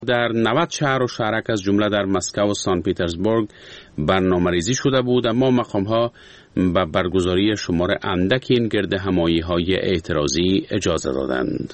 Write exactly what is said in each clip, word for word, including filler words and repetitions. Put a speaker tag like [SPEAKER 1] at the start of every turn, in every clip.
[SPEAKER 1] در نود شهر و شهرک از جمله در مسکو و سان پیترزبورگ برنامه‌ریزی شده بود، اما مقام‌ها به برگزاری شمار اندک این گرد همایی‌های اعتراضی اجازه دادند.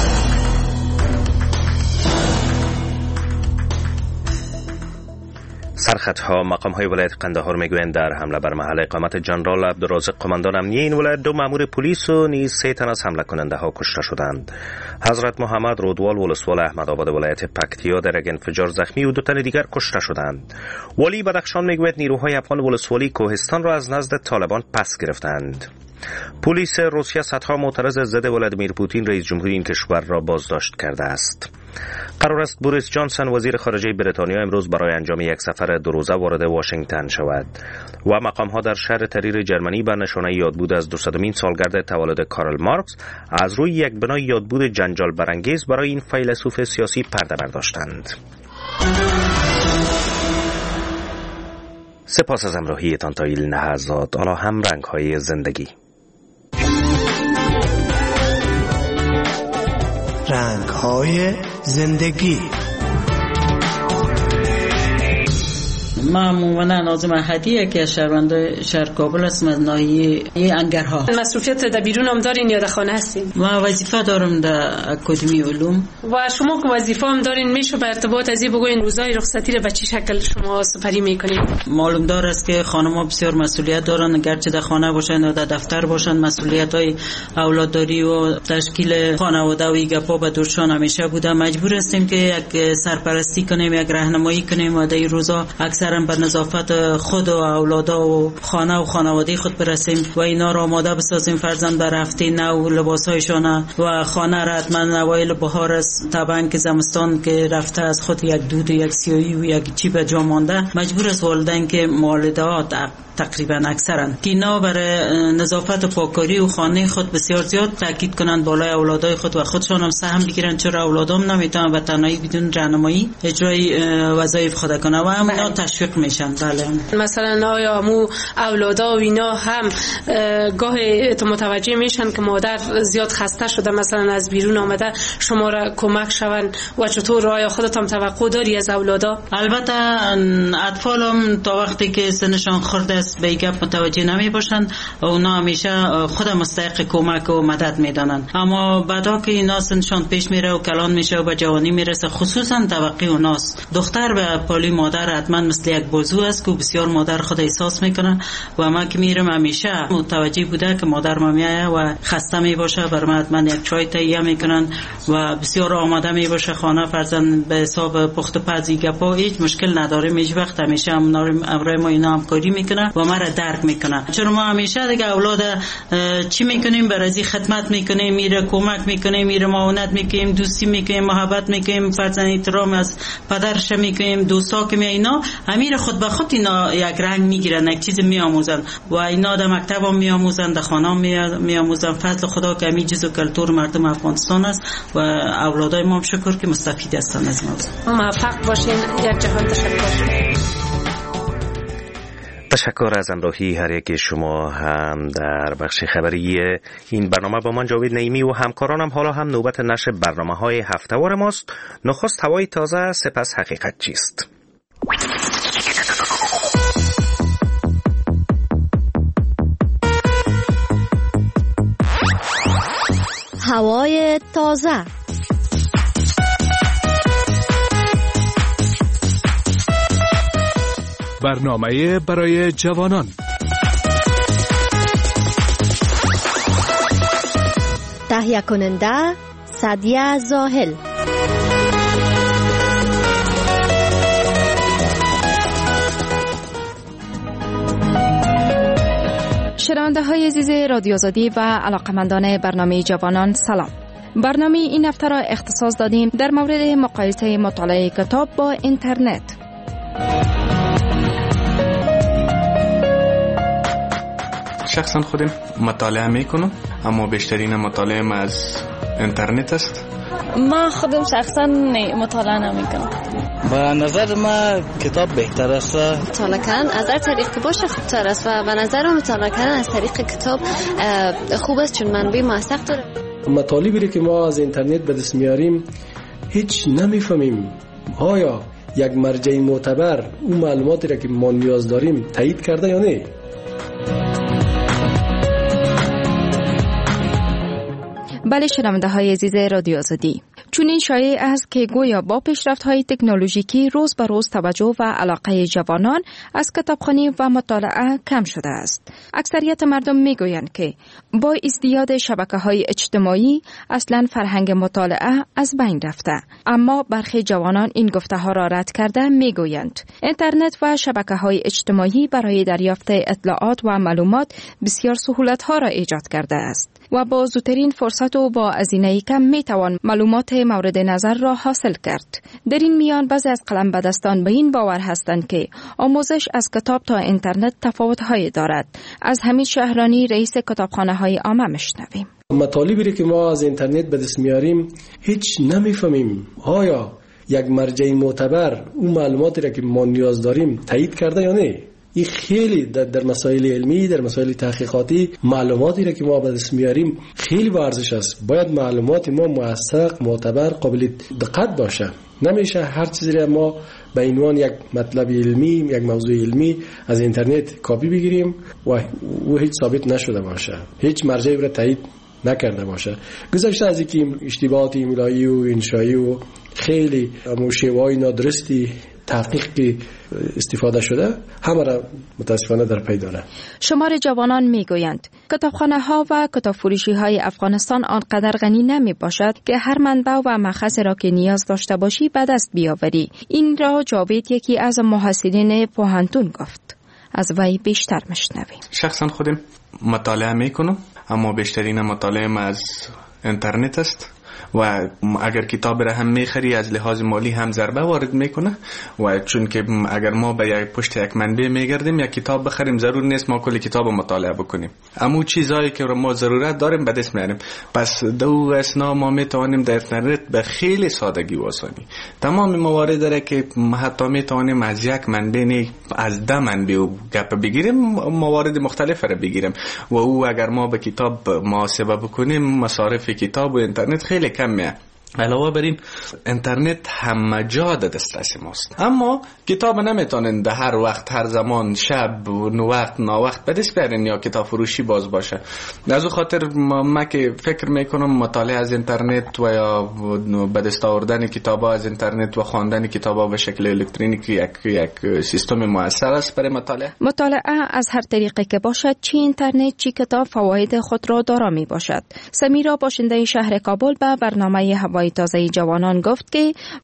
[SPEAKER 2] سرخطها مقام‌های ولایت قندهار میگویند در حمله بر محل اقامت جنرال عبدالرازق قماندان امنیه این ولایت دو مأمور پلیس و نیز سه تن از حمله کننده ها کشته شدند. حضرت محمد رودوال ولسوال احمدآباد ولایت پکتیا در یک انفجار زخمی و دو تن دیگر کشته شدند. والی بدخشان میگوید نیروهای افغان ولسوالی کوهستان را از نزد طالبان پس گرفتند. پلیس روسیه صدها معترض ضد ولادیمیر پوتین رئیس جمهوری این کشور را بازداشت کرده است. قرار است بوریس جانسون وزیر خارجه بریتانیا امروز برای انجام یک سفر دو روزه وارد واشنگتن شود و مقام‌ها در شهر تریر جرمنی به نشانه یادبود از دویستمین سالگرد تولد کارل مارکس از روی یک بنای یادبود جنجال برانگیز برای این فیلسوف سیاسی پرده برداشتند. سپاس از همراهیتان تا این لحظات. آنها هم رنگ‌های زندگی.
[SPEAKER 3] رنگ‌های زندگی.
[SPEAKER 4] من مومنه ناظم احدی که از شهرونده شهر کابل هستم، از ناحیه انگرها.
[SPEAKER 5] مصروفیت در بیرون هم دارین یا در خانه هستین؟
[SPEAKER 4] من وظیفه دارم در اکادمی علوم.
[SPEAKER 5] و شما که وظیفه هم دارین، میشه به ارتباط از این بگوین روزای رخصتی رو به چه شکل شما سپری میکنین؟
[SPEAKER 4] معلوم دار است که خانم‌ها بسیار مسئولیت دارن، گرچه در خانه باشن یا در دفتر باشن، مسئولیت‌های اولادداری و تشکیل خانواده و گپا به دوشان همیشه بوده. مجبور هستیم که یک سرپرستی کنیم، یک راهنمایی کنیم و در این روزا اکثر به نظافت خود و اولادا و خانه و خانواده خود برسیم و اینا را آماده بسازیم فرزند بر هفته نو لباسایشان و خانه را حتما اوایل بهار است، طبعا که زمستان که رفته از خود یک دود یک سیاهی و یک چی به جا مانده، مجبور است والدین که والدات تقریبا اکثرا که اینا برای نظافت و پاککاری و خانه خود بسیار زیاد تاکید کنند بالای اولادای خود و خودشان هم سهم بگیرن، چرا اولادام نمیتونن به تنهایی بدون راهنمایی اجرای وظایف خود کنن و هم اینا تشویق میشن. بله
[SPEAKER 5] مثلا آیا مو اولادا و اینا هم گاهی تو متوجه میشن که مادر زیاد خسته شده، مثلا از بیرون آمده، شما را کمک شون و چطور آیا خودت هم توقع داری از اولادا؟
[SPEAKER 4] البته اطفال هم تا وقتی که سنشان خورده است به گپ متوجه نمی باشن و اونا همیشه خود مستحق کمک و مدد میدانن، اما بعدا که اینا سنشان پیش میره و کلان میشه و به جوانی میرسه، خصوصا توقع اوناست. دختر به پالی مادر حتما مثل یک بازو است که بسیار مادر خود احساس میکنه و من که میرم همیشه متوجه بوده که مادر ما میایه و خسته می باشه، برام حتما یک چای تهیه میکنن و بسیار آماده می باشه خانه فرزند به حساب پخت و پزی گپا هیچ مشکل نداره. هیچ وقت همیشه امرای ما اینا همکاری میکنه و ما را درک میکنه، چون ما همیشه دیگه اولاد چی میکنیم برای خدمت میکنیم، میره کمک میکنیم، میره معاونت میکنیم، دوستی میکنیم، محبت میکنیم، فرزند احترام از پدرش میکنیم، دوستا که می اینا امیر خود به خود اینا یک رنگ میگیرن، یک چیز میآموزن و اینا در مکتب هم میآموزن، در خانه هم میآموزن. فضل خدا که همین چیز و کلتور مردم افغانستان است و اولادای ما هم شکر که مستفید هستن از ما.
[SPEAKER 5] موفق باشین. یک جهان تشکر.
[SPEAKER 2] تشکر از همراهی هر یک شما هم در بخش خبری این برنامه. با من جاوید نعیمی و همکارانم حالا هم نوبت نشر برنامه‌های هفته‌وار ماست. نخست هوای تازه، سپس حقیقت چیست.
[SPEAKER 6] هوای تازه.
[SPEAKER 7] برنامه برای جوانان.
[SPEAKER 6] تهیه کننده سعدیه زاهل.
[SPEAKER 8] شنونده های عزیز رادیو آزادی و علاقمندان برنامه جوانان، سلام. برنامه این هفته را اختصاص دادیم در مورد مقایسه مطالعه کتاب با اینترنت.
[SPEAKER 9] شخصا خودم مطالعه میکنم، اما بیشترین مطالعه از اینترنت است.
[SPEAKER 10] من خودم شخصا مطالعه نمیکنم.
[SPEAKER 11] به نظر ما کتاب بهتر است.
[SPEAKER 12] مطالعه کردن از هر طریق که باشه خوبتر است و به نظر من مطالعه کردن از طریق کتاب خوب است، چون منبع موثق داره.
[SPEAKER 13] مطالبی که ما از اینترنت به دست میاریم هیچ نمیفهمیم آیا یک مرجع معتبر اون معلوماتی را که ما نیاز داریم تایید کرده یا نه؟
[SPEAKER 8] بله شنونده های عزیز رادیو آزادی، چون این شایع است که گویا با پیشرفت های تکنولوژیکی روز به روز توجه و علاقه جوانان از کتابخوانی و مطالعه کم شده است. اکثریت مردم میگویند که با ازدیاد شبکه های اجتماعی اصلا فرهنگ مطالعه از بین رفته، اما برخی جوانان این گفته ها را رد کرده میگویند اینترنت و شبکه های اجتماعی برای دریافت اطلاعات و معلومات بسیار سهولت ها را ایجاد کرده است و با زودترین فرصت و با هزینه کم می توان معلومات مورد نظر را حاصل کرد. در این میان بعضی از قلم به دستان به این باور هستند که آموزش از کتاب تا اینترنت تفاوت های دارد. از حمید شهرانی رئیس کتابخانه های عامه میشنویم.
[SPEAKER 13] مطالبی که ما از اینترنت به دست میاریم هیچ نمیفهمیم. آیا یک مرجع معتبر اون معلوماتی را که ما نیاز داریم تایید کرده یا نه؟ این خیلی در, در مسائل علمی، در مسائل تحقیقاتی معلوماتی را که ما به دست میاریم خیلی با ارزش است. باید معلومات ما موثق، معتبر، قابل دقت باشه. نمیشه هر چیزی را ما به عنوان یک مطلب علمی، یک موضوع علمی از اینترنت کپی بگیریم و او هیچ ثابت نشده باشه، هیچ مرجعی را تایید نکرده باشه. گذشته از اینکه اشتباهات ایملایی و انشایی و خیلی شیوه‌های نادرستی تحقیق که استفاده شده همه را متاسفانه در پی داره.
[SPEAKER 8] شمار جوانان میگویند کتابخانه ها و کتاب فروشی های افغانستان آنقدر غنی نمی باشد که هر منبع و مخزن را که نیاز داشته باشی به دست بیاوری. این را جاوید یکی از محصلین پوهنتون گفت. از وی بیشتر مشنویم.
[SPEAKER 9] شخصا خودم مطالعه میکنم، اما بیشترین مطالعه از اینترنت است و اگر کتاب را هم میخری از لحاظ مالی هم ضربه وارد میکنه و چون که اگر ما به یک پشت یک منبع میگردیم یک کتاب بخریم ضرور نیست ما کل کتاب مطالعه بکنیم، اما چیزایی که ما ضرورت داریم به دست میاریم. پس دو اسنا ما میتوانیم در اینترنت به خیلی سادگی و آسانی تمام موارد داره که حتی میتوانیم از یک منبع نه از ده منبع گپ بگیریم، موارد مختلف را بگیریم و او اگر ما به کتاب محاسبه بکنیم مصارف کتاب و اینترنت خیلی کمه. علاوه بر این اینترنت همه جا در دسترس ماست، اما کتاب نمیتونن در هر وقت هر زمان شب و وقت نا وقت به دست بیارین یا کتاب فروشی باز باشه. از اون خاطر ما که فکر میکنم مطالعه از اینترنت و یا به دست آوردن کتابا از اینترنت و خواندن کتابا به شکل الکترونیکی یک یک سیستم موثر است برای مطالعه.
[SPEAKER 8] مطالعه از هر طریقی که باشد، چی اینترنت چی کتاب فواید خود را دارا می باشد. سمیرا باشنده شهر کابل به برنامه هوای تازه جوانان گفت که